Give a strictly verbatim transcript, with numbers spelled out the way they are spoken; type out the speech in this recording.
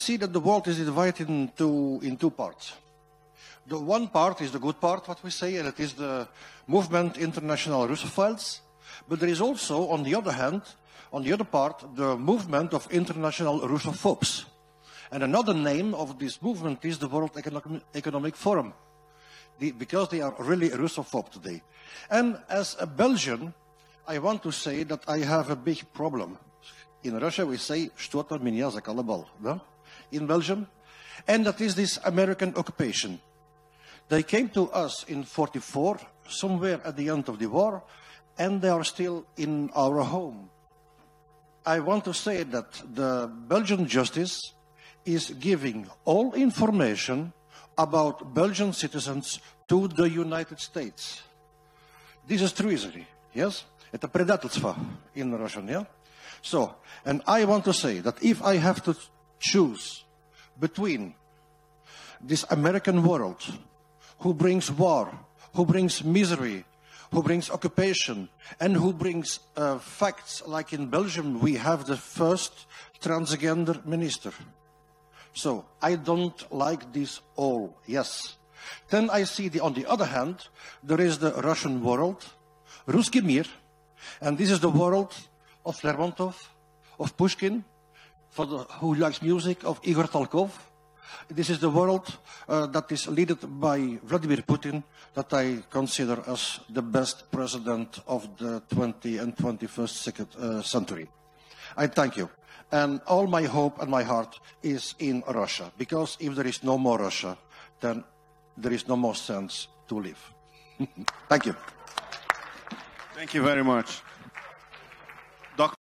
see that the world is divided into in two parts. The one part is the good part, what we say, and it is the movement International Russophiles. But there is also, on the other hand, on the other part, the movement of International Russophobes. And another name of this movement is the World Economic, Economic Forum, the, because they are really Russophobe today. And as a Belgian, I want to say that I have a big problem. In Russia, we say, "Что-то меня заколебал," no? In Belgium. And that is this American occupation. They came to us in forty-four, somewhere at the end of the war, and they are still in our home. I want to say that the Belgian justice is giving all information about Belgian citizens to the United States. This is treason, yes? Это предательство in Russian, yeah? So, and I want to say that if I have to choose between this American world, who brings war, who brings misery, who brings occupation, and who brings uh, facts, like in Belgium, we have the first transgender minister. So, I don't like this all, yes. Then I see, the, on the other hand, there is the Russian world, Ruski Mir, and this is the world of Lermontov, of Pushkin, for the, who likes music, of Igor Talkov. This is the world uh, that is led by Vladimir Putin, that I consider as the best president of the twentieth and twenty-first century. I thank you. And all my hope and my heart is in Russia, because if there is no more Russia, then there is no more sense to live. Thank you. Thank you very much.